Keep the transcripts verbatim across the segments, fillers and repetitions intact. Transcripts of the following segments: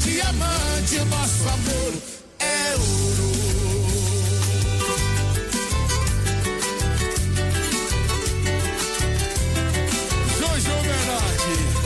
diamante, nosso amor é ouro. Jojo Bernardi.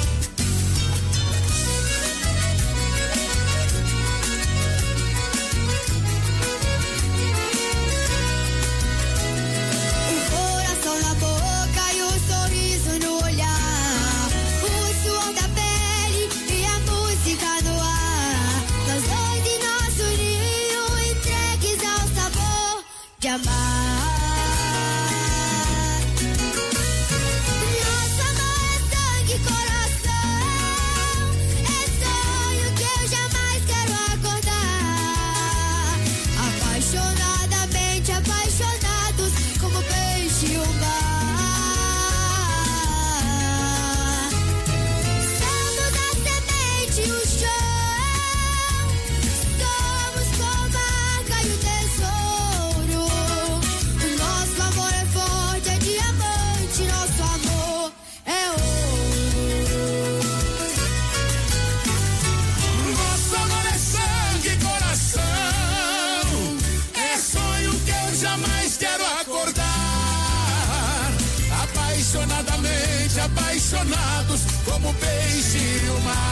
Apaixonados como o peixe e o mar.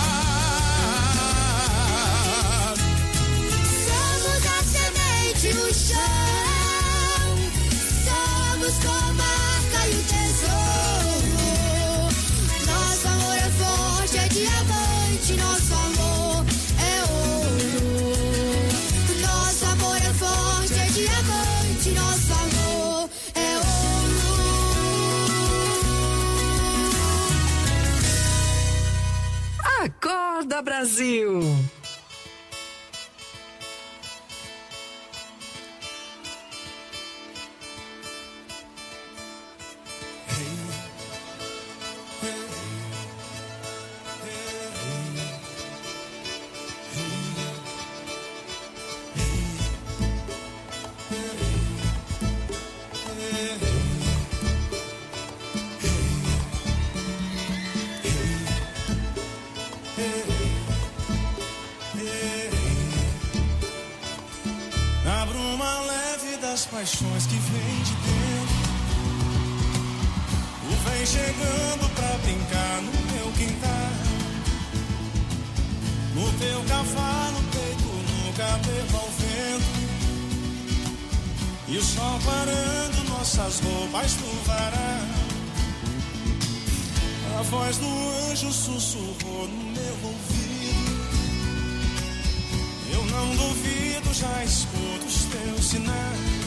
Somos a semente e o chão, somos como a arca e o tesouro. Nosso amor é forte, é diamante, nosso amor é ouro. Nosso amor é forte, é diamante, nosso amor é ouro. Acorda, Brasil! Paixões que vem de dentro, tu vem chegando pra brincar no meu quintal, no teu cavalo, peito no cabelo ao vento, e o sol parando nossas roupas no varal. A voz do anjo sussurrou no meu ouvido, eu não duvido, já escuto os teus sinais,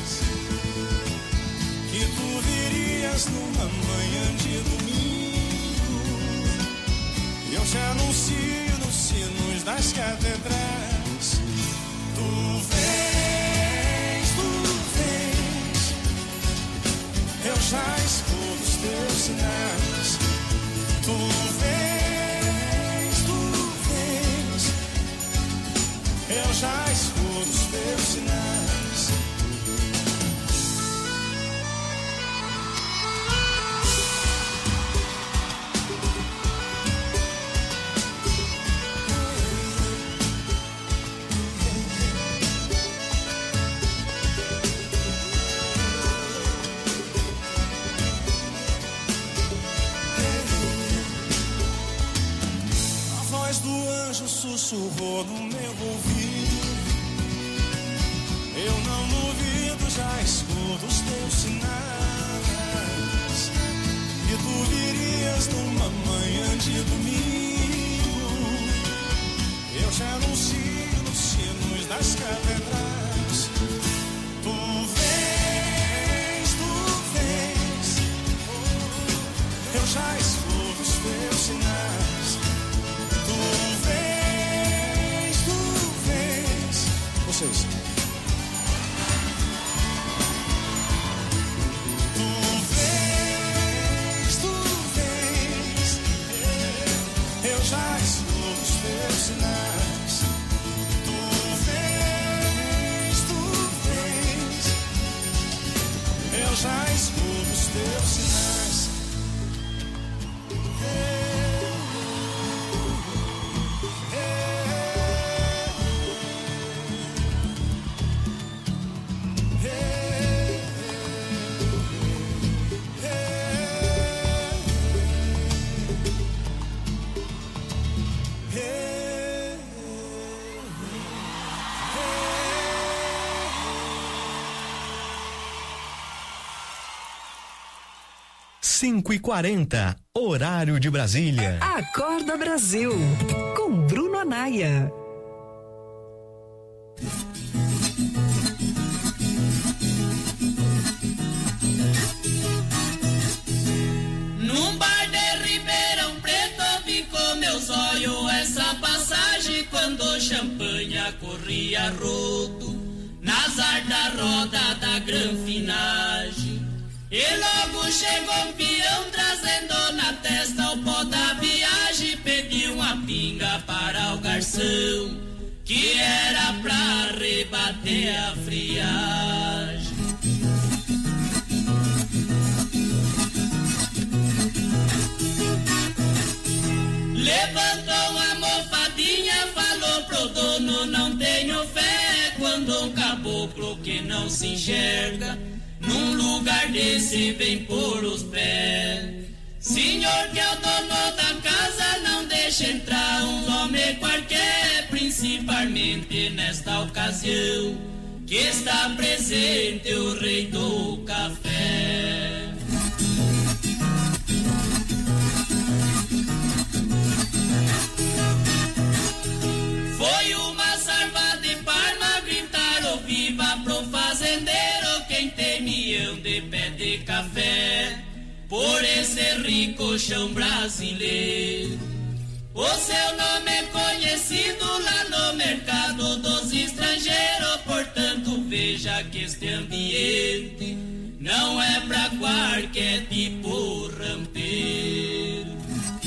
que tu virias numa manhã de domingo. Eu te anuncio nos sinos das catedrais. Tu vens, tu vens, eu já escuto os teus sinais. Tu vens, tu vens, eu já escuto os teus sinais. Sussurrou no meu ouvido, eu não duvido, já escuto os teus sinais, que tu virias numa manhã de domingo. Eu te anuncio nos sinos das catedrais. Tu vens, tu vens, eu já escuto os teus sinais. Tu vens, vocês. Tu vens, tu vens, eu já escuto os teus sinais. Tu vens, tu vens, eu já escuto os teus sinais. Hey, hey. cinco e quarenta, horário de Brasília. Acorda Brasil, com Bruno Anaia. Num bar de Ribeirão Preto vi com meus olhos essa passagem quando o champanha corria rodo nas ar da roda da granfinagem. E logo chegou um peão trazendo na testa o pó da viagem. Pediu uma pinga para o garçom, que era pra rebater a friagem. Levantou uma mofadinha, falou pro dono, não tenho fé. Quando um caboclo que não se enxerga num lugar desse vem pôr os pés. Senhor que é o dono da casa, não deixa entrar um homem qualquer, principalmente nesta ocasião que está presente o rei do café. Foi uma salva de palma, gritaram viva pro fazendeiro. Quem tem mião de pé de café por esse rico chão brasileiro. O seu nome é conhecido lá no mercado dos estrangeiros. Portanto veja que este ambiente não é pra qualquer tipo rampeiro.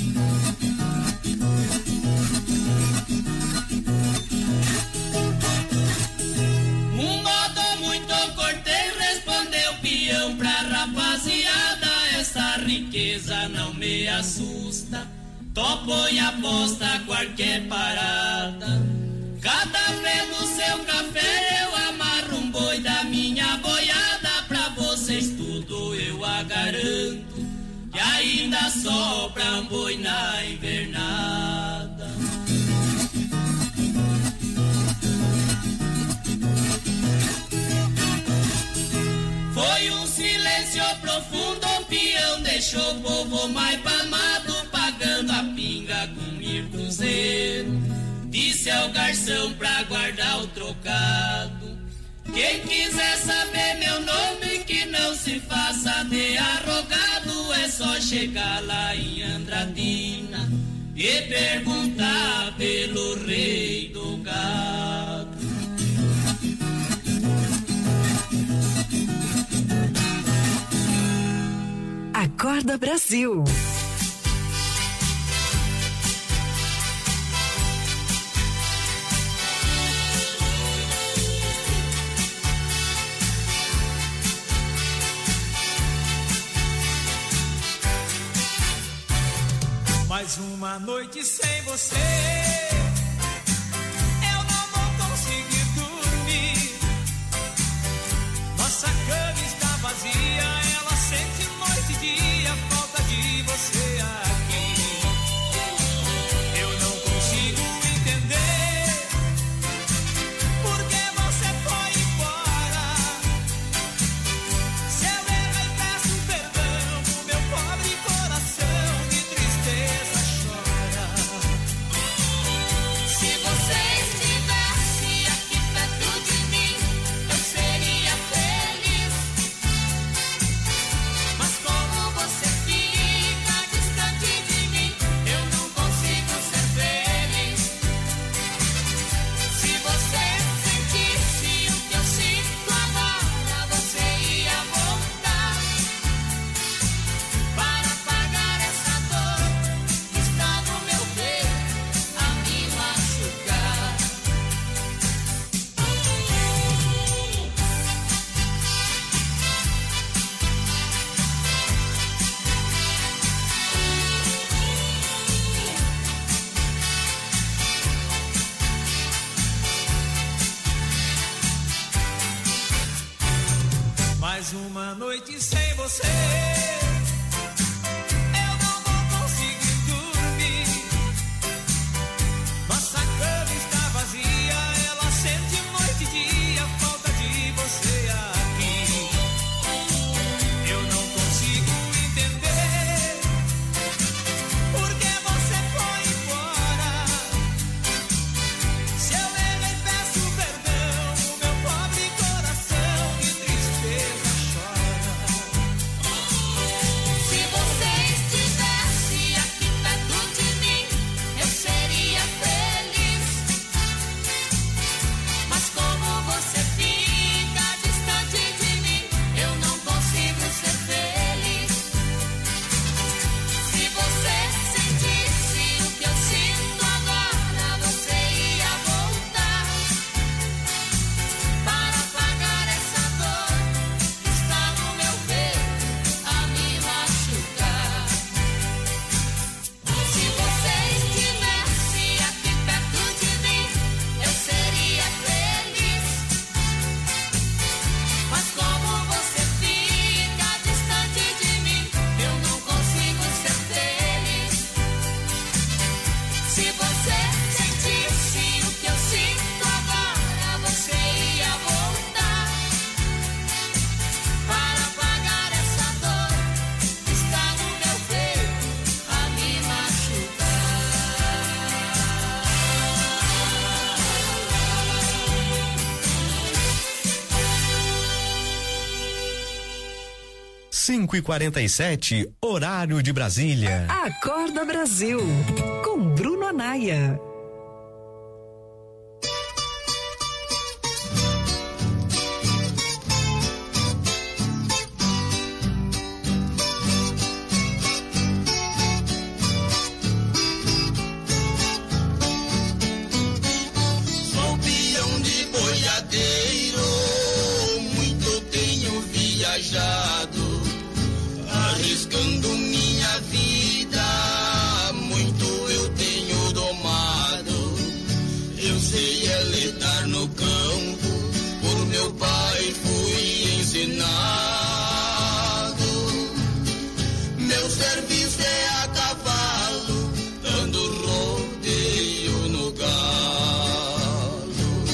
Um modo muito cortês respondeu peão pra rapaziada: essa riqueza não me assusta, topo e aposta a qualquer parada. Cada vez do seu café eu amarro um boi da minha boiada. Pra vocês tudo eu a garanto, que ainda sobra um boi na invernada. Foi um silêncio profundo, o peão deixou o povo mais palmado, pagando a pinga com mil cruzeiro. Disse ao garçom pra guardar o trocado: quem quiser saber meu nome, que não se faça de arrogado. É só chegar lá em Andradina e perguntar pelo rei do gado. Acorda Brasil. Mais uma noite sem você, eu não vou conseguir dormir. Nossa cama está vazia, ela sente noite e dia a falta de você aqui. Eu não consigo entender por que você foi embora. Se eu errei, peço perdão, o meu pobre coração de tristeza chora. Se você estivesse aqui perto de mim, eu seria feliz. Mas como você fica distante de mim, eu não consigo ser feliz. Se você sentisse o que eu sinto agora, você ia voltar para apagar essa dor que está no meu peito a me machucar. Mais uma noite sem você, eu não vou conseguir dormir. Nossa cama está vazia, ela sente noite e dia a falta de você aqui. Eu não consigo entender cinco e quarenta e sete, horário de Brasília. Acorda Brasil, com Bruno Anaia. Sou peão de boiadeiro, muito tenho viajado, arriscando minha vida, muito eu tenho domado. Eu sei é lidar no campo, por meu pai fui ensinado. Meu serviço é a cavalo, dando rodeio no galo.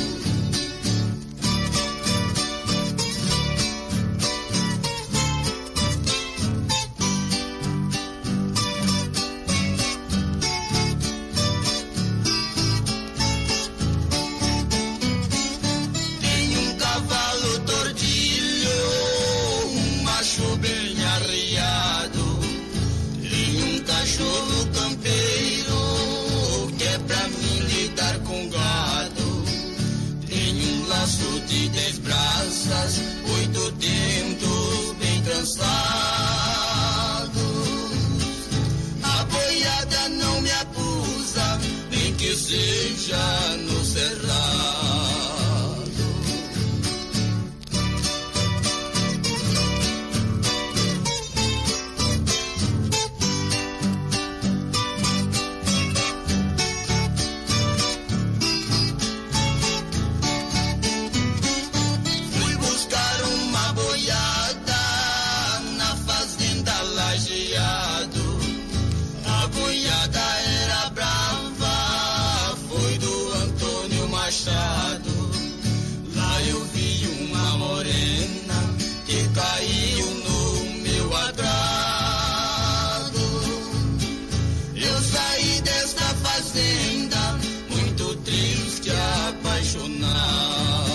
Tenho um cavalo tordilho, um macho bem arriado. Tenho um cachorro campeiro, que é pra mim lidar com gado. Tenho um laço de dez braças, oito dentos bem trançados. A boiada não me abusa, nem que seja no cerrado. Fui buscar uma boiada na fazenda Lajeado. A boiada era brava, foi do Antônio Machado. Lá eu vi uma morena que caiu no meu agrado. Eu saí desta fazenda muito triste, apaixonado.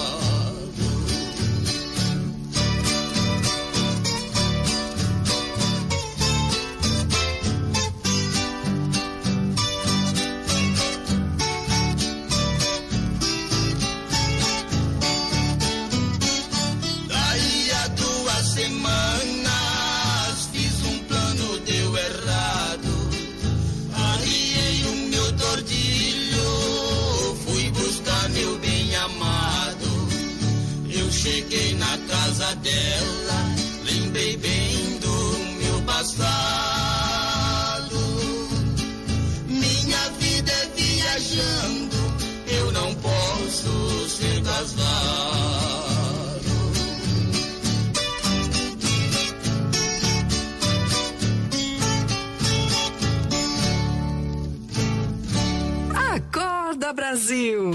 Daí a duas semanas fiz um plano, deu errado. Arriei o meu tordilho, fui buscar meu bem amado. Eu cheguei na casa dela, lembrei bem do meu passado. Minha vida é viajando, eu não posso ser casado. Acorda Brasil.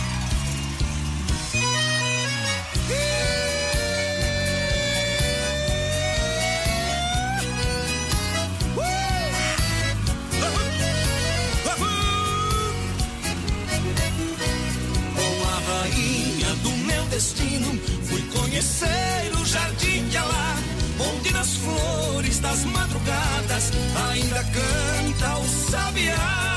Com a rainha do meu destino, fui conhecer o jardim de Alá, onde nas flores das madrugadas ainda canta o sabiá.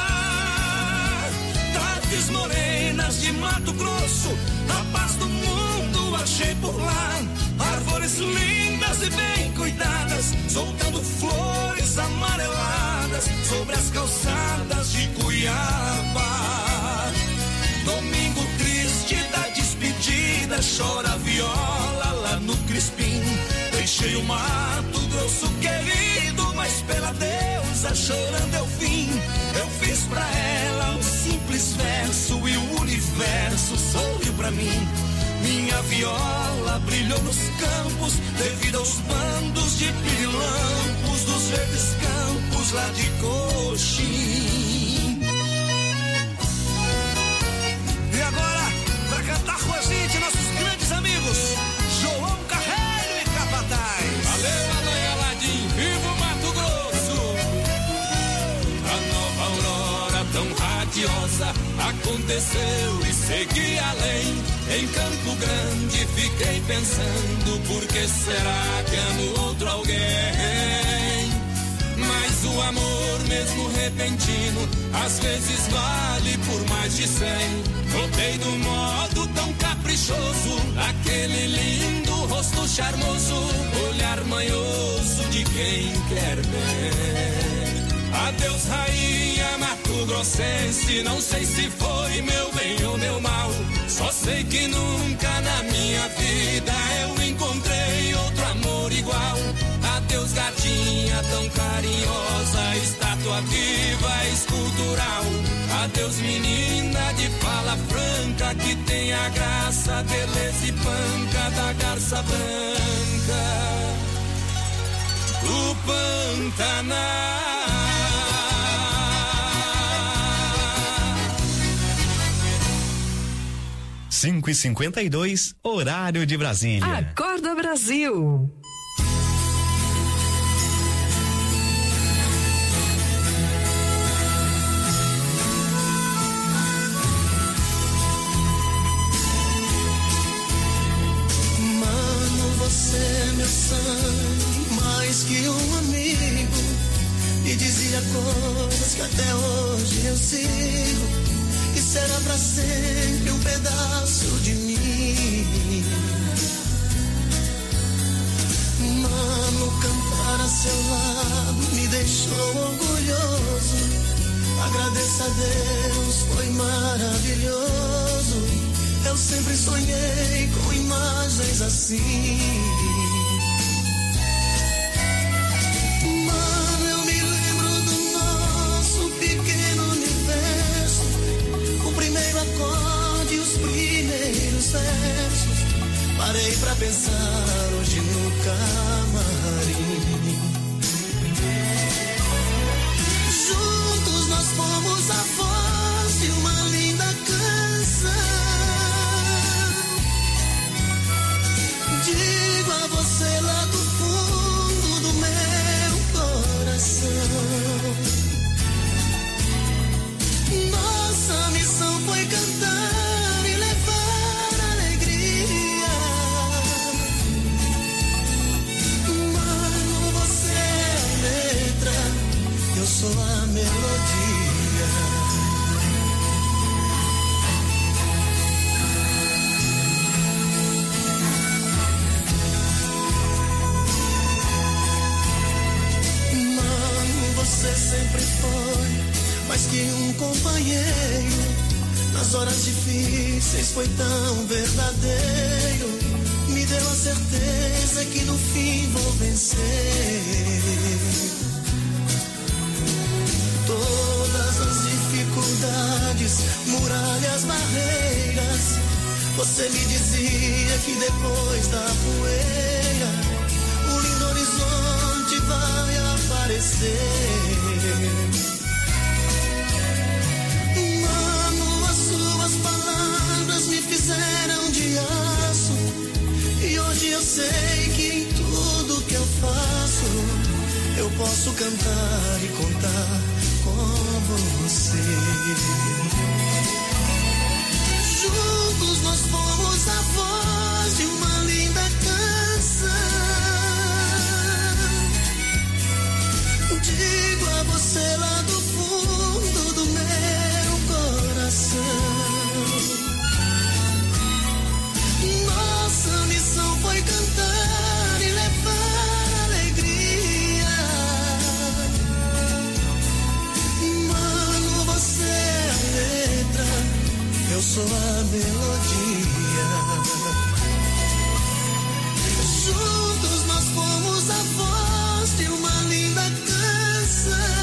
Tardes morenas de Mato Grosso, a paz do mundo achei por lá. Árvores lindas e bem cuidadas, soltando flores amareladas sobre as calçadas de Cuiabá. Domingo triste da despedida, chora a viola lá no Crispim. Deixei o Mato Grosso querido, mas pela deusa chorando eu vim. Eu fiz pra ela um simples verso e o universo sorriu pra mim. Minha viola brilhou nos campos devido aos bandos de pirilampos dos verdes campos lá de Coxim. E agora, pra cantar com a gente, nossos grandes amigos João Carreiro e Capataz. Valeu, Anaia Ladim, viva o Mato Grosso! A nova aurora tão radiosa aconteceu e segui além. Em Campo Grande fiquei pensando, por que será que amo outro alguém? Mas o amor, mesmo repentino, às vezes vale por mais de cem. Notei do modo tão caprichoso, aquele lindo rosto charmoso, olhar manhoso de quem quer ver. Adeus, rainha mato-grossense, não sei se foi meu bem ou meu mal, só sei que nunca na minha vida eu encontrei outro amor igual. Adeus, gatinha tão carinhosa, estátua viva, escultural. Adeus, menina de fala franca, que tem a graça, beleza e panca da garça branca do Pantanal. cinco e cinquenta e dois, horário de Brasília. Acorda Brasil. Mano, você é meu sangue, mais que um amigo, e dizia coisas que até hoje eu sigo. E será pra sempre um pedaço de mim. Mano, cantar a seu lado me deixou orgulhoso. Agradeço a Deus, foi maravilhoso. Eu sempre sonhei com imagens assim. Mano, eu me lembro do nosso pequeno universo, o primeiro acorde e os primeiros versos. Parei pra pensar hoje no camarim. Juntos nós fomos a voz de uma linda canção. Digo a você lá do fundo do meu coração, nossa missão foi cantar e levar alegria. Mano, você é a letra, eu sou a melodia. Mano, você sempre foi mais que um companheiro. Nas horas difíceis foi tão verdadeiro. Me deu a certeza que no fim vou vencer. Todas as dificuldades, muralhas, barreiras, você me dizia que depois da poeira um lindo horizonte vai aparecer. Mano, as suas palavras me fizeram de aço, e hoje eu sei que em tudo que eu faço eu posso cantar e contar com você. Juntos nós fomos a voz de uma linda canção. Digo a você lá do fundo do meu coração, nossa missão foi cantar e levar alegria. Mano, você é a letra, eu sou a melodia. Juntos nós fomos a voz de uma linda canção.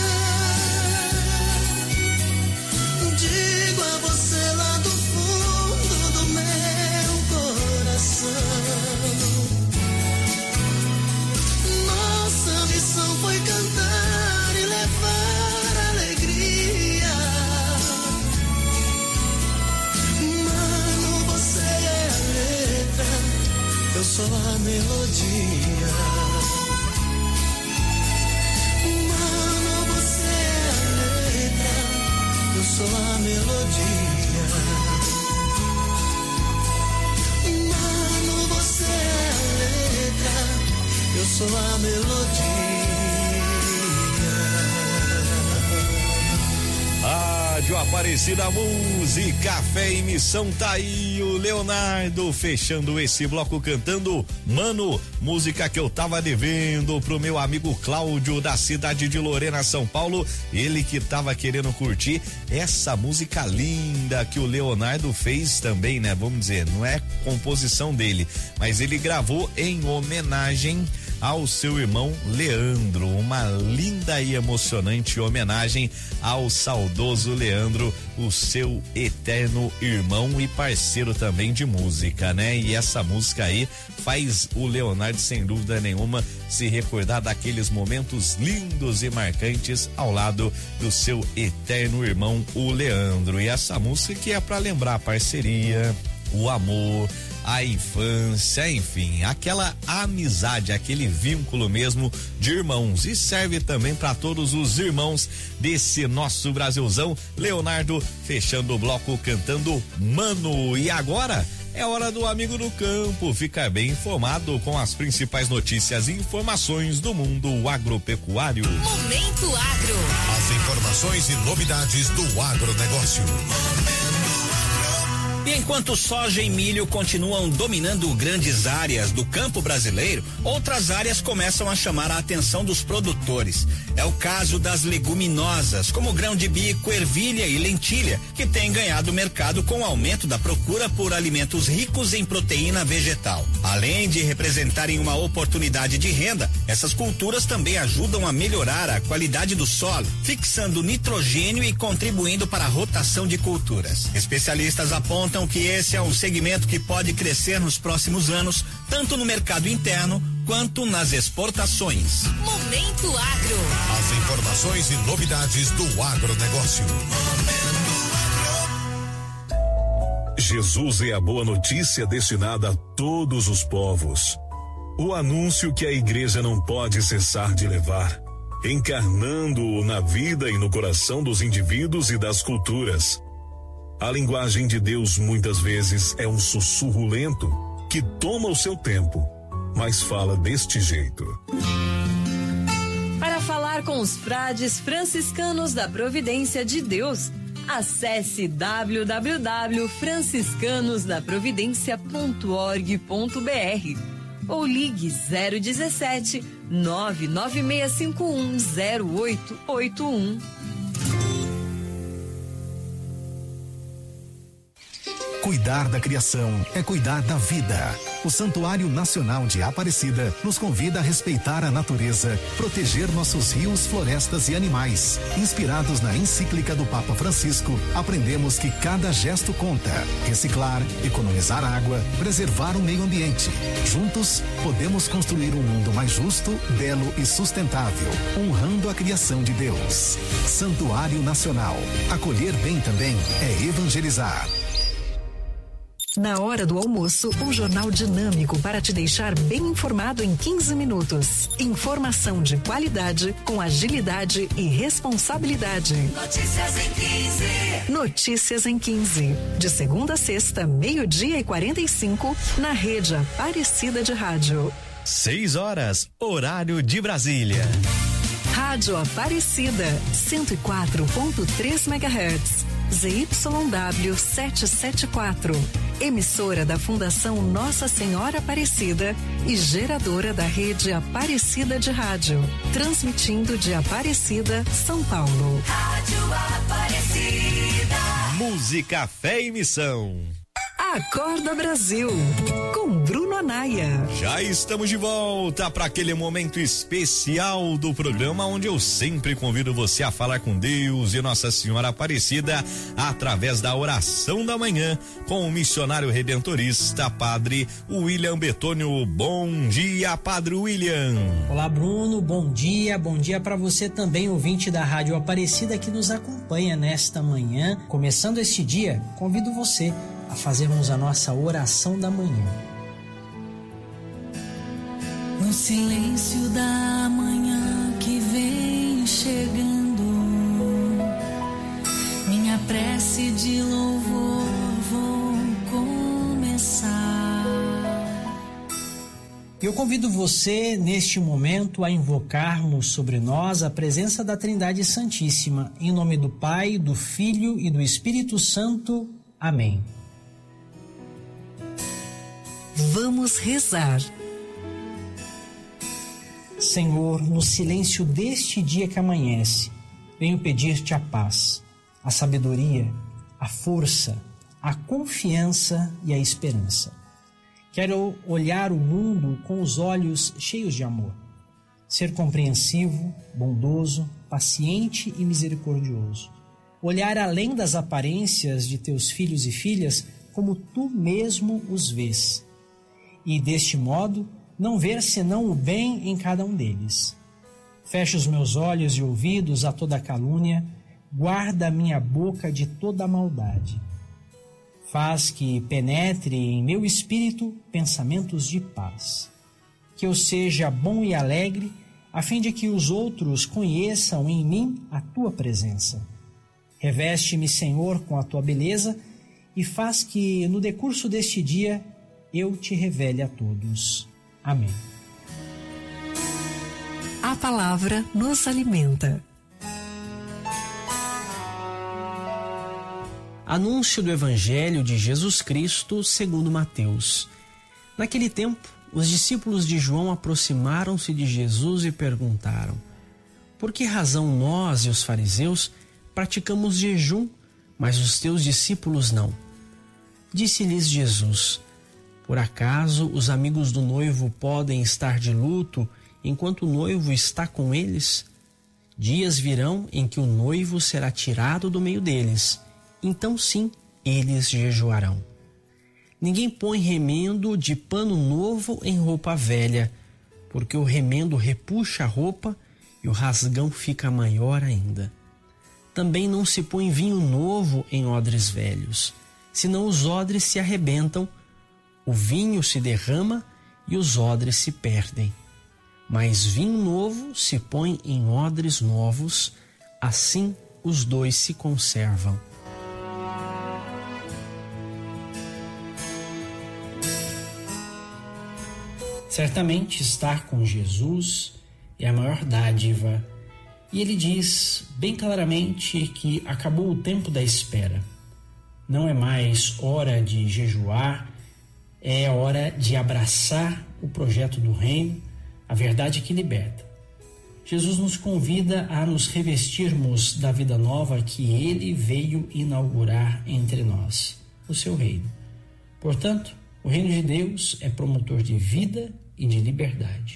Digo a você lá do fundo do meu coração, nossa missão foi cantar e levar alegria. Mano, você é a letra, eu sou a melodia. Mano, você é a letra, eu sou a melodia. sua melodia. Rádio Aparecida, música, fé e missão, tá aí o Leonardo fechando esse bloco cantando Mano, música que eu tava devendo pro meu amigo Cláudio da cidade de Lorena, São Paulo, ele que tava querendo curtir essa música linda que o Leonardo fez também, né? Vamos dizer, não é composição dele, mas ele gravou em homenagem ao seu irmão Leandro, uma linda e emocionante homenagem ao saudoso Leandro, o seu eterno irmão e parceiro também de música, né? E essa música aí faz o Leonardo, sem dúvida nenhuma, se recordar daqueles momentos lindos e marcantes ao lado do seu eterno irmão, o Leandro. E essa música que é para lembrar a parceria, o amor, a infância, enfim, aquela amizade, aquele vínculo mesmo de irmãos, e serve também para todos os irmãos desse nosso Brasilzão. Leonardo fechando o bloco cantando Mano. E agora é hora do amigo do campo ficar bem informado com as principais notícias e informações do mundo agropecuário. Momento Agro. As informações e novidades do agronegócio. E enquanto soja e milho continuam dominando grandes áreas do campo brasileiro, outras áreas começam a chamar a atenção dos produtores. É o caso das leguminosas, como grão de bico, ervilha e lentilha, que têm ganhado mercado com o aumento da procura por alimentos ricos em proteína vegetal. Além de representarem uma oportunidade de renda, essas culturas também ajudam a melhorar a qualidade do solo, fixando nitrogênio e contribuindo para a rotação de culturas. Especialistas apontam que esse é um segmento que pode crescer nos próximos anos, tanto no mercado interno quanto nas exportações. Momento Agro. As informações e novidades do agronegócio. Jesus é a boa notícia destinada a todos os povos. O anúncio que a igreja não pode cessar de levar, encarnando-o na vida e no coração dos indivíduos e das culturas. A linguagem de Deus muitas vezes é um sussurro lento que toma o seu tempo, mas fala deste jeito. Para falar com os frades franciscanos da Providência de Deus, acesse w w w ponto franciscanos da providência ponto org ponto b r ou ligue zero dezessete, nove nove seis cinco um zero oito oito um. Cuidar da criação é cuidar da vida. O Santuário Nacional de Aparecida nos convida a respeitar a natureza, proteger nossos rios, florestas e animais. Inspirados na encíclica do Papa Francisco, aprendemos que cada gesto conta. Reciclar, economizar água, preservar o meio ambiente. Juntos, podemos construir um mundo mais justo, belo e sustentável, honrando a criação de Deus. Santuário Nacional. Acolher bem também é evangelizar. Na hora do almoço, um jornal dinâmico para te deixar bem informado em quinze minutos. Informação de qualidade, com agilidade e responsabilidade. Notícias em quinze. Notícias em quinze. De segunda a sexta, meio-dia e quarenta e cinco, na rede Aparecida de Rádio. Seis horas, horário de Brasília. Rádio Aparecida, cento e quatro ponto três megahertz. Z Y W setecentos e setenta e quatro, emissora da Fundação Nossa Senhora Aparecida e geradora da rede Aparecida de Rádio, transmitindo de Aparecida, São Paulo. Rádio Aparecida. Música, fé e missão. Acorda Brasil, com Bruno Anaia. Já estamos de volta para aquele momento especial do programa onde eu sempre convido você a falar com Deus e Nossa Senhora Aparecida através da oração da manhã com o missionário redentorista, Padre William Betônio. Bom dia, Padre William. Olá, Bruno, bom dia, bom dia para você também, ouvinte da Rádio Aparecida que nos acompanha nesta manhã. Começando este dia, convido você a fazermos a nossa oração da manhã. No silêncio da manhã que vem chegando, minha prece de louvor vou começar. Eu convido você, neste momento, a invocarmos sobre nós a presença da Trindade Santíssima, em nome do Pai, do Filho e do Espírito Santo. Amém. Vamos rezar. Senhor, no silêncio deste dia que amanhece, venho pedir-te a paz, a sabedoria, a força, a confiança e a esperança. Quero olhar o mundo com os olhos cheios de amor, ser compreensivo, bondoso, paciente e misericordioso. Olhar além das aparências de teus filhos e filhas como tu mesmo os vês. E deste modo, não ver senão o bem em cada um deles. Fecha os meus olhos e ouvidos a toda calúnia, guarda a minha boca de toda maldade. Faz que penetre em meu espírito pensamentos de paz. Que eu seja bom e alegre, a fim de que os outros conheçam em mim a tua presença. Reveste-me, Senhor, com a tua beleza e faz que, no decurso deste dia, eu te revele a todos. Amém. A palavra nos alimenta. Anúncio do Evangelho de Jesus Cristo segundo Mateus. Naquele tempo, os discípulos de João aproximaram-se de Jesus e perguntaram: por que razão nós e os fariseus praticamos jejum, mas os teus discípulos não? Disse-lhes Jesus: por acaso os amigos do noivo podem estar de luto enquanto o noivo está com eles? Dias virão em que o noivo será tirado do meio deles. Então sim, eles jejuarão. Ninguém põe remendo de pano novo em roupa velha, porque o remendo repuxa a roupa e o rasgão fica maior ainda. Também não se põe vinho novo em odres velhos, senão os odres se arrebentam, o vinho se derrama e os odres se perdem. Mas vinho novo se põe em odres novos, assim os dois se conservam. Certamente estar com Jesus é a maior dádiva. E ele diz bem claramente que acabou o tempo da espera. Não é mais hora de jejuar, é hora de abraçar o projeto do reino, a verdade que liberta. Jesus nos convida a nos revestirmos da vida nova que ele veio inaugurar entre nós, o seu reino. Portanto, o reino de Deus é promotor de vida e de liberdade.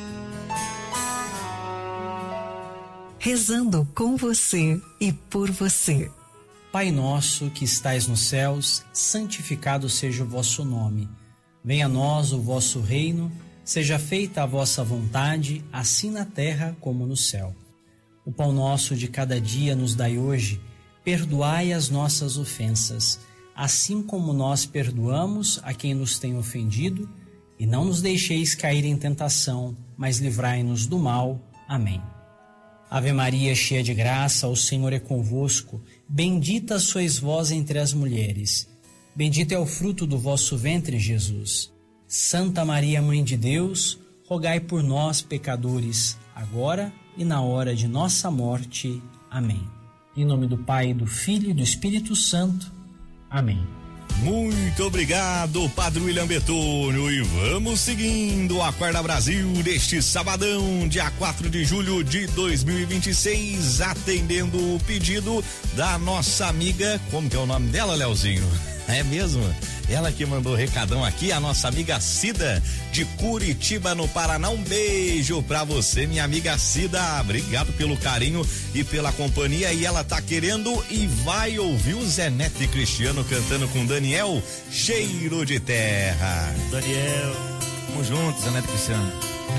Rezando com você e por você. Pai nosso que estais nos céus, santificado seja o vosso nome. Venha a nós o vosso reino, seja feita a vossa vontade, assim na terra como no céu. O pão nosso de cada dia nos dai hoje, perdoai as nossas ofensas, assim como nós perdoamos a quem nos tem ofendido, e não nos deixeis cair em tentação, mas livrai-nos do mal. Amém. Ave Maria, cheia de graça, o Senhor é convosco. Bendita sois vós entre as mulheres. Bendito é o fruto do vosso ventre, Jesus. Santa Maria, Mãe de Deus, rogai por nós, pecadores, agora e na hora de nossa morte. Amém. Em nome do Pai, do Filho e do Espírito Santo. Amém. Muito obrigado, Padre William Betônio, e vamos seguindo a Acorda Brasil deste sabadão, dia quatro de julho de dois mil e vinte e seis, atendendo o pedido da nossa amiga, como que é o nome dela, Leozinho? É mesmo? Ela que mandou recadão aqui, a nossa amiga Cida, de Curitiba, no Paraná. Um beijo pra você, minha amiga Cida. Obrigado pelo carinho e pela companhia. E ela tá querendo e vai ouvir o Zé Neto e Cristiano cantando com Daniel, Cheiro de Terra. Daniel, vamos juntos, Zé Neto e Cristiano.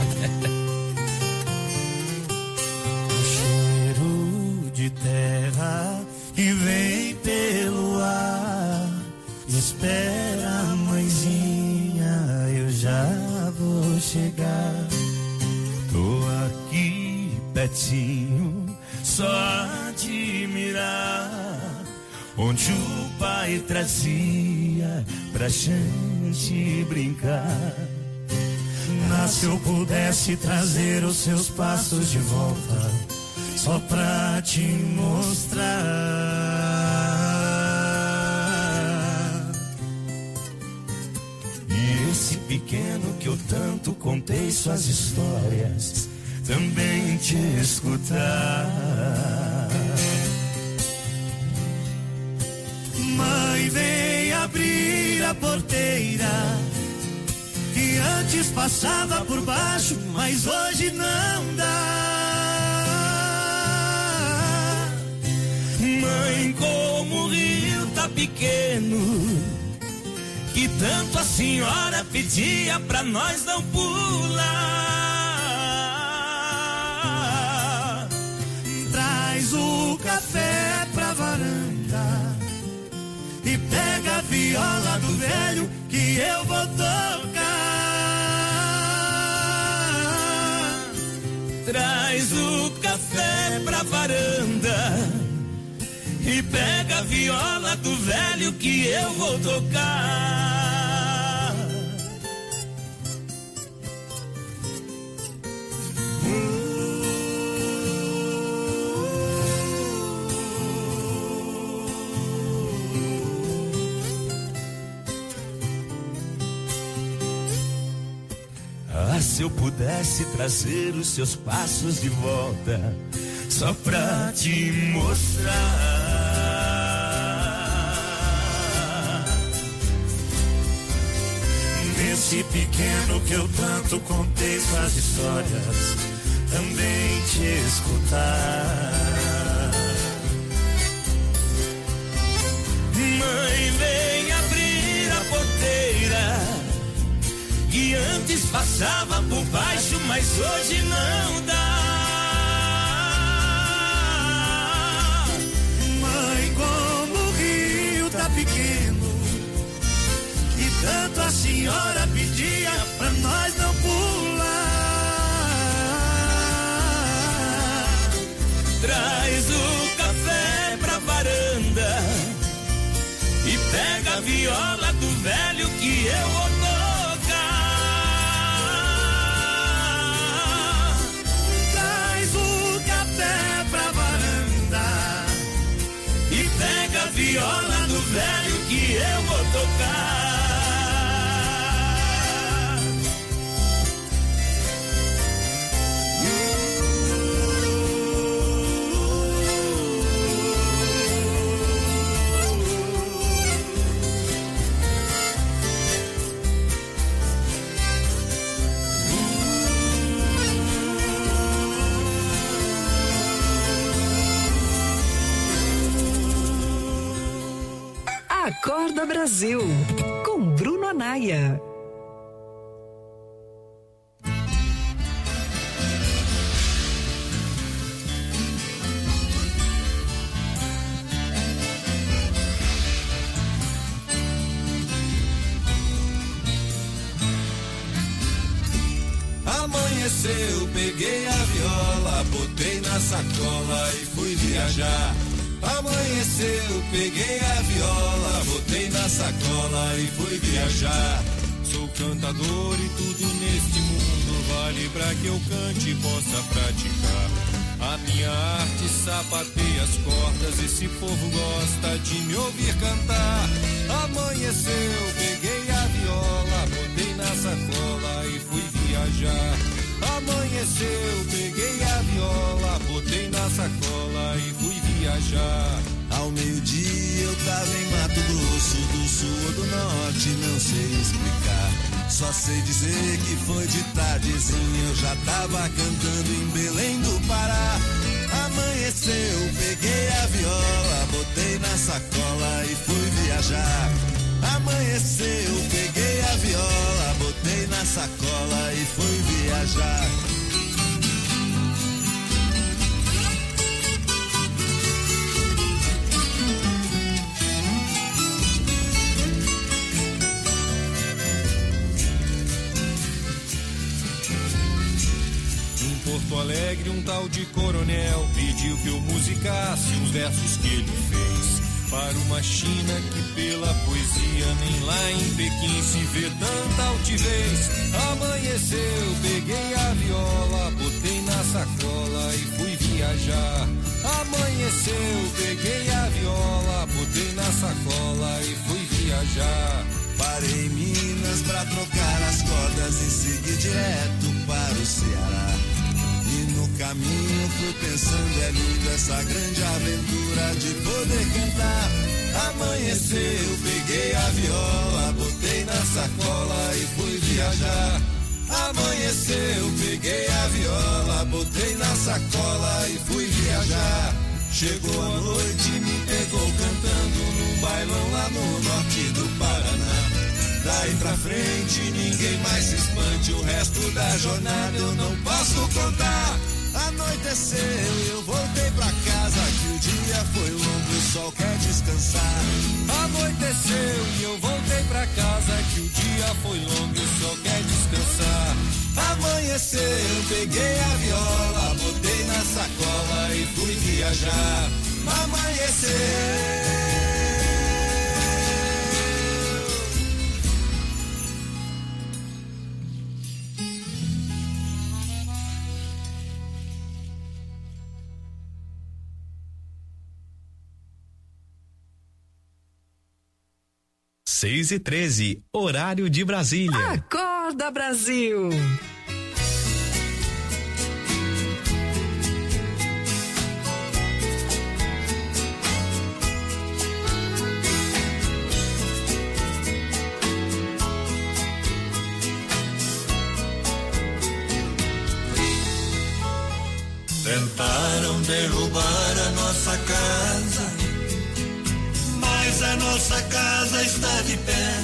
Cheiro de terra que vem pelo ar. Espera, mãezinha, eu já vou chegar. Tô aqui pertinho, só a admirar. Onde o pai trazia pra gente brincar. Ah, se eu pudesse trazer os seus passos de volta, só pra te mostrar. E esse pequeno que eu tanto contei suas histórias, também te escutar. Mãe, vem abrir a porteira, que antes passava por baixo, mas hoje não dá. Mãe, como o rio tá pequeno, que tanto a senhora pedia pra nós não pular. Traz o café pra varanda e pega a viola do velho que eu vou tocar. Traz o café pra varanda e pega a viola do velho que eu vou tocar. Ah, se eu pudesse trazer os seus passos de volta, só pra te mostrar. Nesse pequeno que eu tanto contei suas histórias, também te escutar. Mãe, vem abrir a porteira, que antes passava por baixo, mas hoje não dá. Mãe, como o rio tá pequeno, que tanto a senhora pedia pra nós não pular. Traz o café pra varanda e pega a viola do velho que eu vou tocar. Traz o café pra varanda e pega a viola do velho que eu vou tocar. Acorda Brasil, com Bruno Anaia. Amanheceu, peguei a viola, botei na sacola e fui viajar. Amanheceu, peguei a viola, botei na sacola e fui viajar. Sou cantador e tudo neste mundo vale pra que eu cante e possa praticar. A minha arte sapateia as cordas, esse povo gosta de me ouvir cantar. Amanheceu, peguei a viola, botei na sacola e fui viajar. Amanheceu, peguei a viola, botei na sacola e fui viajar. Ao meio-dia eu tava em Mato Grosso, do sul ou do norte, não sei explicar. Só sei dizer que foi de tardezinha, eu já tava cantando em Belém do Pará. Amanheceu, peguei a viola, botei na sacola e fui viajar. Amanheceu, peguei a viola, botei na sacola e fui viajar. Em Porto Alegre, um tal de coronel pediu que eu musicasse uns versos que ele fez para uma China que pela poesia nem lá em Pequim se vê tanta altivez. Amanheceu, peguei a viola, botei na sacola e fui viajar. Amanheceu, peguei a viola, botei na sacola e fui viajar. Parei em Minas pra trocar as cordas e seguir direto para o Ceará. E no caminho fui pensando, é lindo essa grande aventura de poder cantar. Amanheceu, peguei a viola, botei na sacola e fui viajar. Amanheceu, peguei a viola, botei na sacola e fui viajar. Chegou a noite, me pegou cantando num bailão lá no norte do Paraná. Daí pra frente ninguém mais se espante, o resto da jornada eu não posso contar. Anoiteceu, eu voltei pra casa, que o dia foi longo e o sol quer descansar. Anoiteceu e eu voltei pra casa, que o dia foi longo e o sol quer descansar. Amanheceu, peguei a viola, botei na sacola e fui viajar. Amanheceu. seis e treze, horário de Brasília. Acorda, Brasil! Tentaram derrubar a nossa casa, mas a nossa casa está de pé.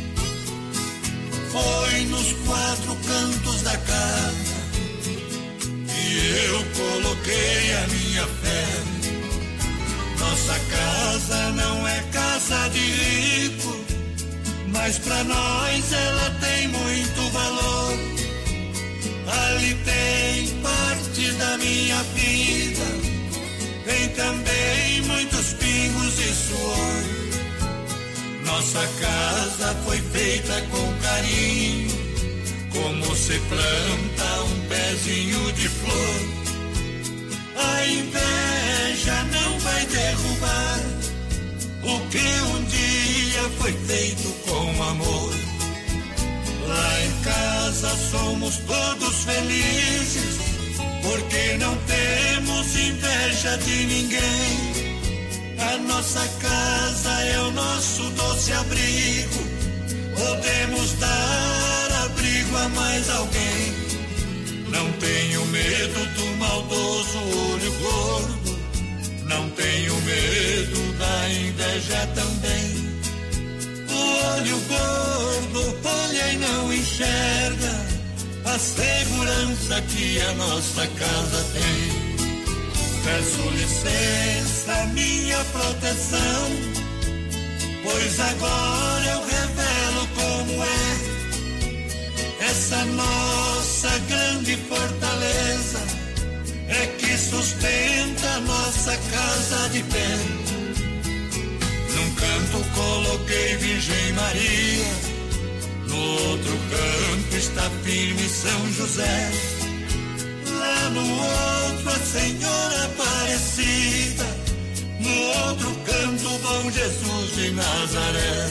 Foi nos quatro cantos da casa que eu coloquei a minha fé. Nossa casa não é casa de rico, mas pra nós ela tem muito valor. Ali tem parte da minha vida, tem também muitos pingos de suor. Nossa casa foi feita com carinho, como se planta um pezinho de flor. A inveja não vai derrubar o que um dia foi feito com amor. Lá em casa somos todos felizes, porque não temos inveja de ninguém. A nossa casa é o nosso doce abrigo, podemos dar abrigo a mais alguém. Não tenho medo do maldoso olho gordo, não tenho medo da inveja também. O olho gordo olha e não enxerga a segurança que a nossa casa tem. Peço licença, minha proteção, pois agora eu revelo como é essa nossa grande fortaleza, é que sustenta a nossa casa de pé. Num canto coloquei Virgem Maria, no outro canto está firme São José. Lá no outro a Senhora Aparecida, no outro canto Bom Jesus de Nazaré.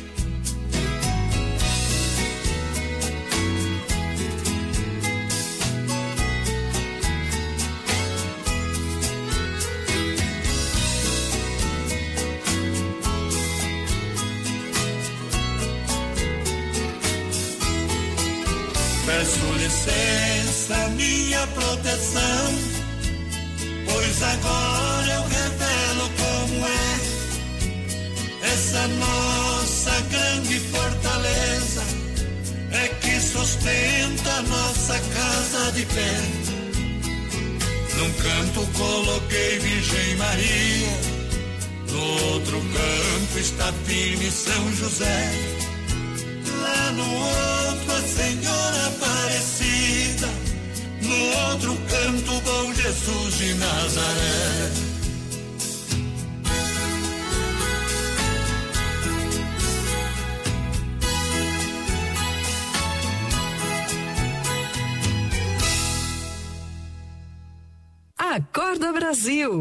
Peço licença, minha proteção, pois agora eu revelo como é essa nossa grande fortaleza, é que sustenta a nossa casa de pé. Num canto coloquei Virgem Maria, no outro canto está firme São José. Lá no outro a Senhora Aparecida, no outro canto Bom Jesus de Nazaré. Acorda Brasil.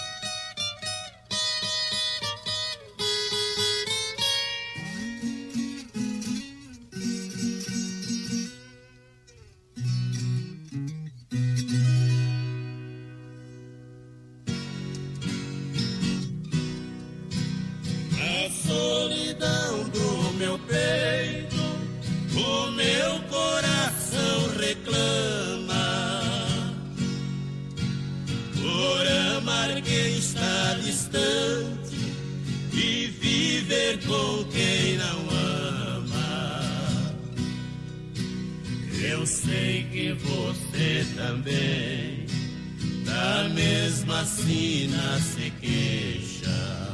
A solidão do meu peito, o meu coração reclama por amar quem está distante e viver com quem não ama. Eu sei que você também da mesma sina se queixa,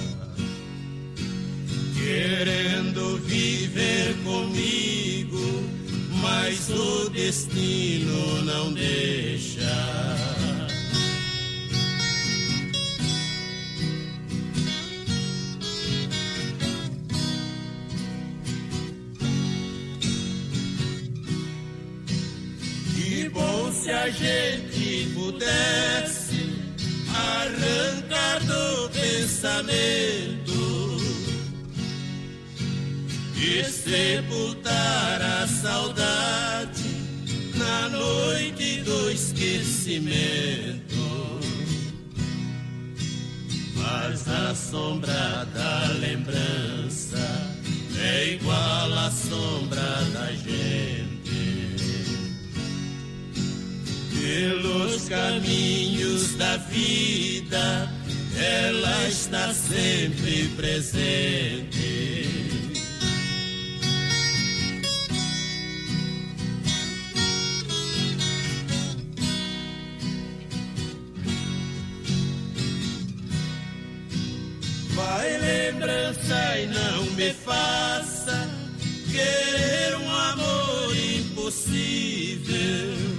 querendo viver comigo, mas o destino não deixa. Que bom se a gente pudesse arrancar do pensamento e sepultar a saudade na noite do esquecimento. Mas a sombra da lembrança é igual à sombra da gente. Pelos caminhos da vida, ela está sempre presente. Vai lembrança e não me faça querer um amor impossível.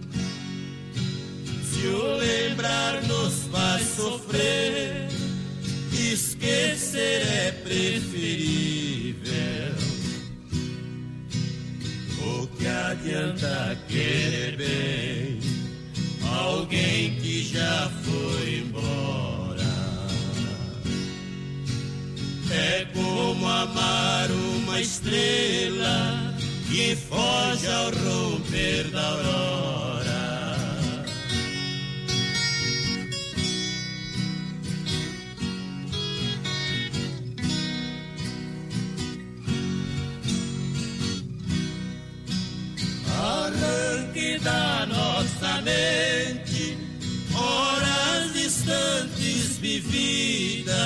Se o lembrar nos faz sofrer, esquecer é preferível. O que adianta querer bem alguém que já foi embora? É como amar uma estrela que foge ao romper da aurora. Arranque da nossa mente horas distantes vividas,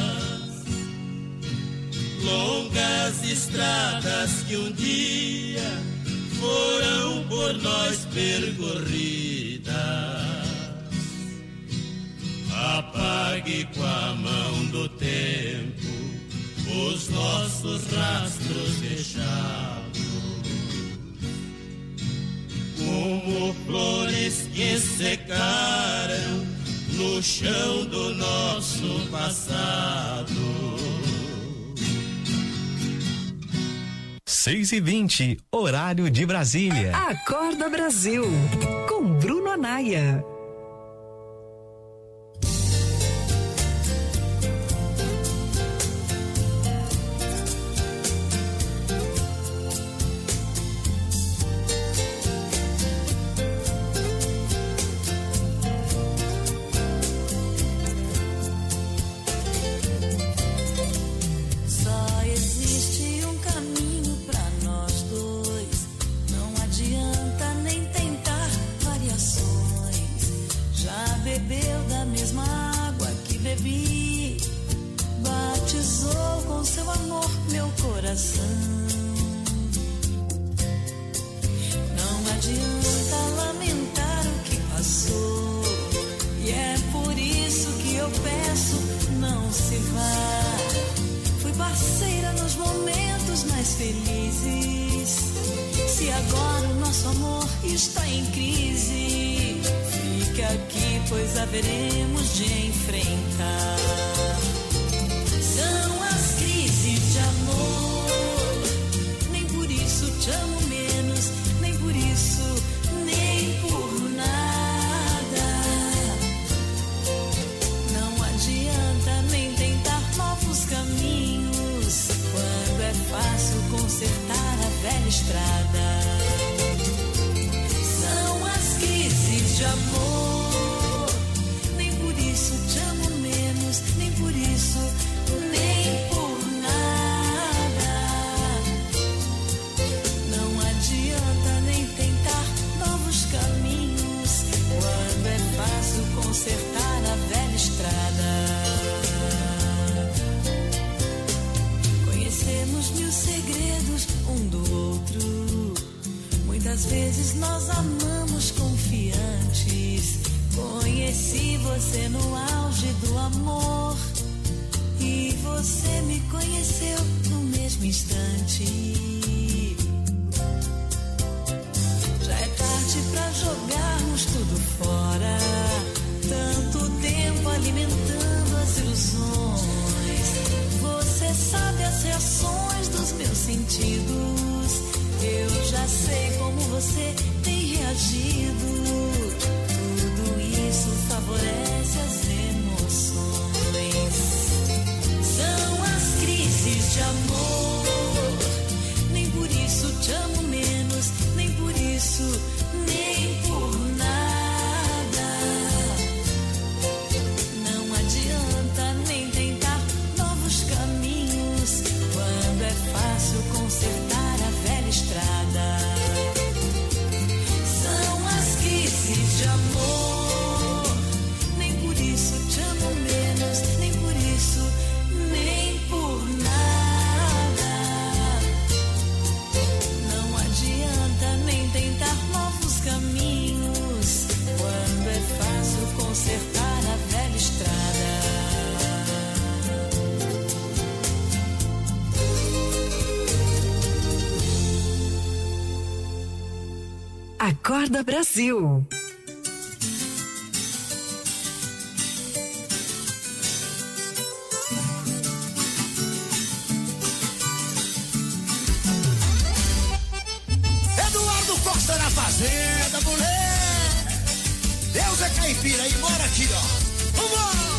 longas estradas que um dia foram por nós percorridas. Apague com a mão do tempo os nossos rastros deixados, como flores que secaram no chão do nosso passado. seis e vinte, horário de Brasília. Acorda Brasil, com Bruno Anaia. Não adianta lamentar o que passou, e é por isso que eu peço, não se vá. Fui parceira nos momentos mais felizes. Se agora o nosso amor está em crise, fique aqui, pois haveremos de enfrentar. São as crises de amor, nem por isso te amo menos, nem por isso, nem por nada. estrada. São as crises de amor, nem por isso te amo menos, nem por isso, nem por nada. Não adianta nem tentar novos caminhos, quando é fácil consertar a velha estrada. Conhecemos mil segredos um do outro, muitas vezes nós amamos confiantes. Conheci você no auge do amor e você me conheceu no mesmo instante. Já é tarde pra jogarmos tudo fora, tanto tempo alimentando as ilusões. Você sabe as reações dos meus sentidos, eu já sei como você tem reagido. Tudo isso favorece as emoções. São as crises de amor, nem por isso te amo menos, nem por isso, nem por nada. Não adianta nem tentar novos caminhos, quando é fácil consertar a velha estrada. São as crises de amor, nem por isso te amo menos, nem por isso, nem por nada. Não adianta nem tentar novos caminhos, quando é fácil consertar a velha estrada. Acorda Brasil. Eduardo Costa na fazenda, mulher. Deus é caipira e mora aqui, ó. Vamos!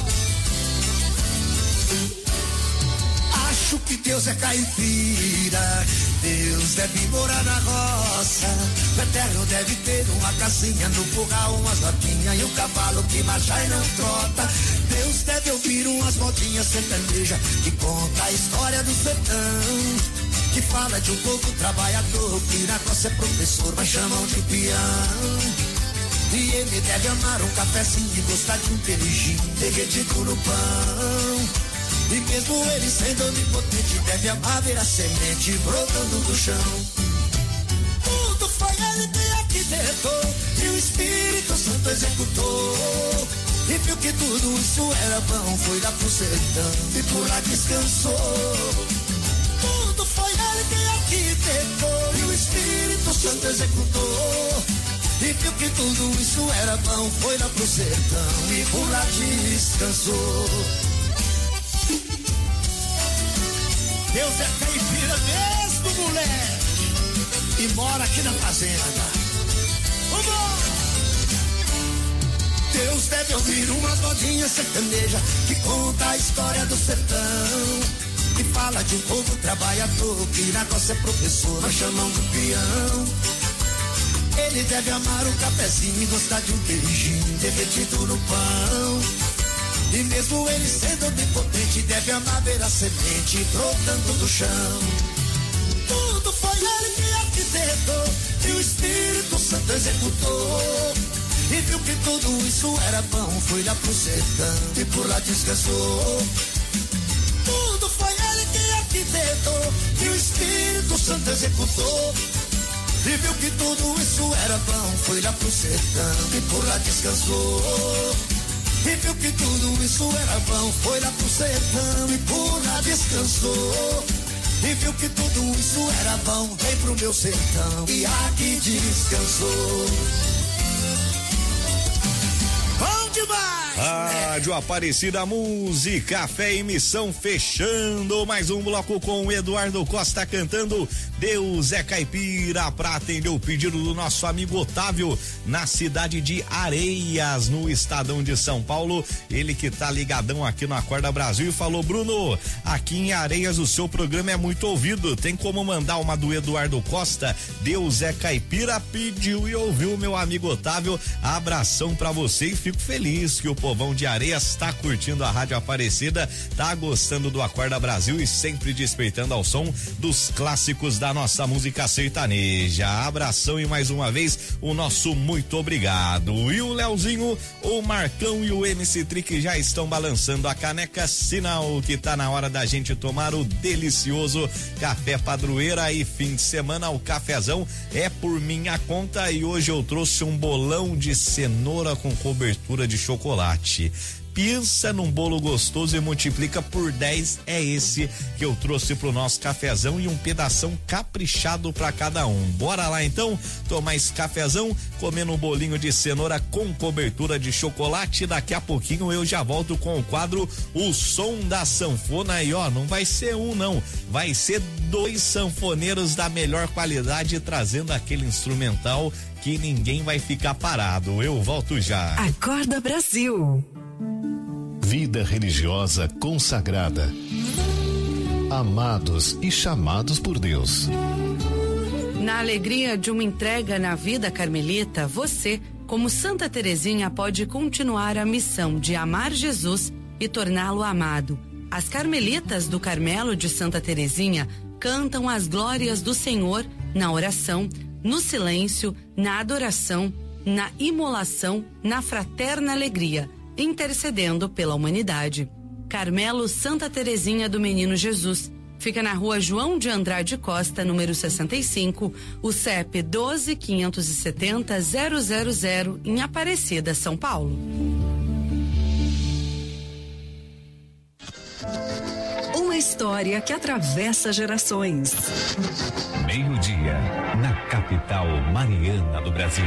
Acho que Deus é caipira. Deus deve morar na roça. O eterno deve ter uma casinha no curral, umas vaquinhas e um cavalo que marcha e não trota. Deus deve ouvir umas modinhas sertanejas que conta a história do sertão, que fala de um povo trabalhador que na roça é professor, mas chamam de peão. E ele deve amar um cafezinho e gostar de um queijinho derretido no pão. E mesmo ele sendo onipotente, deve amar ver a semente brotando do chão. Tudo foi ele que arquitetou e o Espírito Santo executou. E viu que tudo isso era bom, foi lá pro sertão e por lá descansou. Tudo foi ele que arquitetou e o Espírito Santo executou. E viu que tudo isso era bom, foi lá pro sertão e por lá descansou. Deus é caipira mesmo, moleque, e mora aqui na fazenda. Vamos! Deus deve ouvir umas modinhas sertanejas que conta a história do sertão, que fala de um povo trabalhador que na roça é professor, mas chamam de peão. Ele deve amar um cafezinho e gostar de um queijinho derretido no pão. E mesmo ele sendo onipotente, deve amar ver a semente brotando do chão. Tudo foi ele que arquitetou e o Espírito Santo executou. E viu que tudo isso era bom, foi lá pro sertão e por lá descansou. Tudo foi ele que arquitetou e o Espírito Santo executou. E viu que tudo isso era bom, foi lá pro sertão e por lá descansou. E viu que tudo isso era bom, foi lá pro sertão e por lá descansou. E viu que tudo isso era bom, vem pro meu sertão e aqui descansou. Bom demais! Rádio Aparecida, música, fé e missão, fechando mais um bloco com o Eduardo Costa cantando Deus é Caipira, para atender o pedido do nosso amigo Otávio, na cidade de Areias, no estadão de São Paulo. Ele que tá ligadão aqui no Acorda Brasil e falou: Bruno, aqui em Areias o seu programa é muito ouvido, tem como mandar uma do Eduardo Costa? Deus é Caipira, pediu e ouviu meu amigo Otávio. Abração pra você e fico feliz que o povão de Areias tá curtindo a Rádio Aparecida, tá gostando do Acorda Brasil e sempre despertando ao som dos clássicos da nossa música sertaneja. Abração e mais uma vez o nosso muito obrigado. E o Leozinho, o Marcão e o M C Trick já estão balançando a caneca, sinal que tá na hora da gente tomar o delicioso café padroeira. E fim de semana o cafezão é por minha conta e hoje eu trouxe um bolão de cenoura com cobertura de chocolate. Pensa num bolo gostoso e multiplica por dez, é esse que eu trouxe pro nosso cafezão e um pedação caprichado para cada um. Bora lá então tomar esse cafezão, comendo um bolinho de cenoura com cobertura de chocolate. Daqui a pouquinho eu já volto com o quadro O Som da Sanfona e ó, não vai ser um não, vai ser dois sanfoneiros da melhor qualidade trazendo aquele instrumental que ninguém vai ficar parado. Eu volto já. Acorda Brasil. Vida religiosa consagrada. Amados e chamados por Deus. Na alegria de uma entrega na vida carmelita, você, como Santa Teresinha, pode continuar a missão de amar Jesus e torná-lo amado. As carmelitas do Carmelo de Santa Teresinha cantam as glórias do Senhor na oração, no silêncio, na adoração, na imolação, na fraterna alegria, intercedendo pela humanidade. Carmelo Santa Teresinha do Menino Jesus. Fica na rua João de Andrade Costa, número sessenta e cinco, o C E P doze quinhentos e setenta zero zero zero, em Aparecida, São Paulo. Uma história que atravessa gerações. Meio-dia, na capital mariana do Brasil.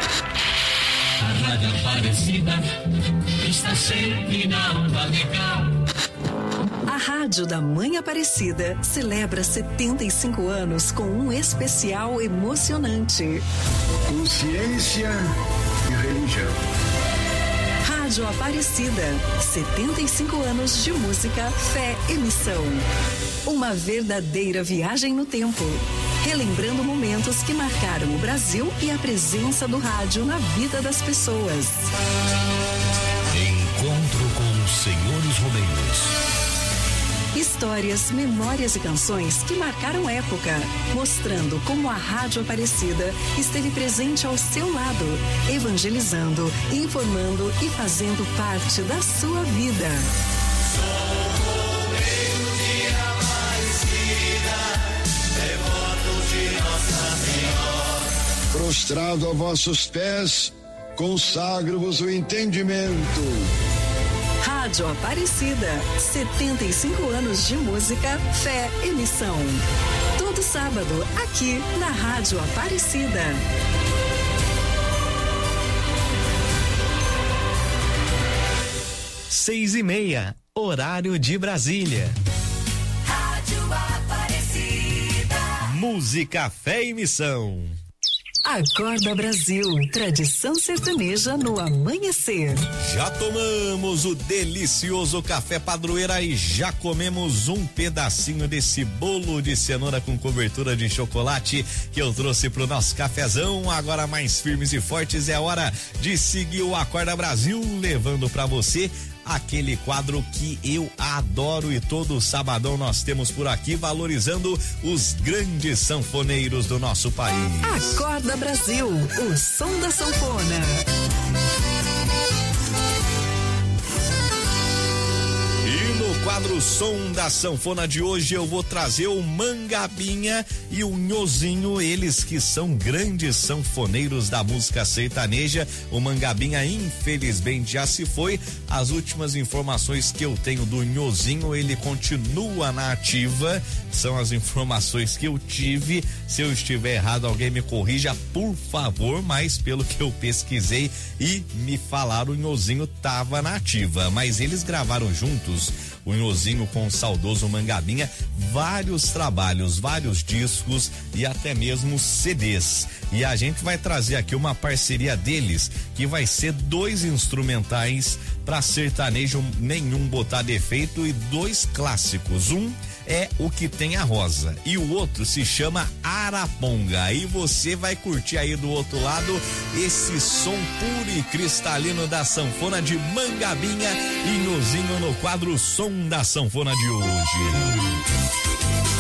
A Rádio Aparecida está sempre na onda legal. A Rádio da Mãe Aparecida celebra setenta e cinco anos com um especial emocionante. Consciência e religião. Rádio Aparecida, setenta e cinco anos de música, fé e missão. Uma verdadeira viagem no tempo, relembrando momentos que marcaram o Brasil e a presença do rádio na vida das pessoas. Encontro com os senhores Romeiros. Histórias, memórias e canções que marcaram época, mostrando como a Rádio Aparecida esteve presente ao seu lado, evangelizando, informando e fazendo parte da sua vida. Prostrado a vossos pés, consagro-vos o entendimento. Rádio Aparecida, setenta e cinco anos de música, fé e missão. Todo sábado, aqui na Rádio Aparecida. Seis e meia, horário de Brasília. Rádio Aparecida. Música, fé e missão. Acorda Brasil, tradição sertaneja no amanhecer. Já tomamos o delicioso café padroeira e já comemos um pedacinho desse bolo de cenoura com cobertura de chocolate que eu trouxe pro nosso cafezão. Agora mais firmes e fortes, é hora de seguir o Acorda Brasil, levando pra você aquele quadro que eu adoro e todo sabadão nós temos por aqui, valorizando os grandes sanfoneiros do nosso país. Acorda Brasil, o som da sanfona. E no quadro Som da Sanfona de hoje eu vou trazer o Mangabinha e o Nhozinho, eles que são grandes sanfoneiros da música sertaneja. O Mangabinha infelizmente já se foi. As últimas informações que eu tenho do Nhozinho, ele continua na ativa. São as informações que eu tive. Se eu estiver errado, alguém me corrija, por favor, mas pelo que eu pesquisei e me falaram, o Nhozinho tava na ativa, mas eles gravaram juntos, o Nhozinho com o saudoso Mangabinha, vários trabalhos, vários discos e até mesmo C Ds. E a gente vai trazer aqui uma parceria deles, que vai ser dois instrumentais para sertanejo nenhum botar defeito e dois clássicos. Um é O Que Tem a Rosa e o outro se chama Araponga. Aí você vai curtir aí do outro lado esse som puro e cristalino da sanfona de Mangabinha e Nhozinho no quadro Som da Sanfona de hoje.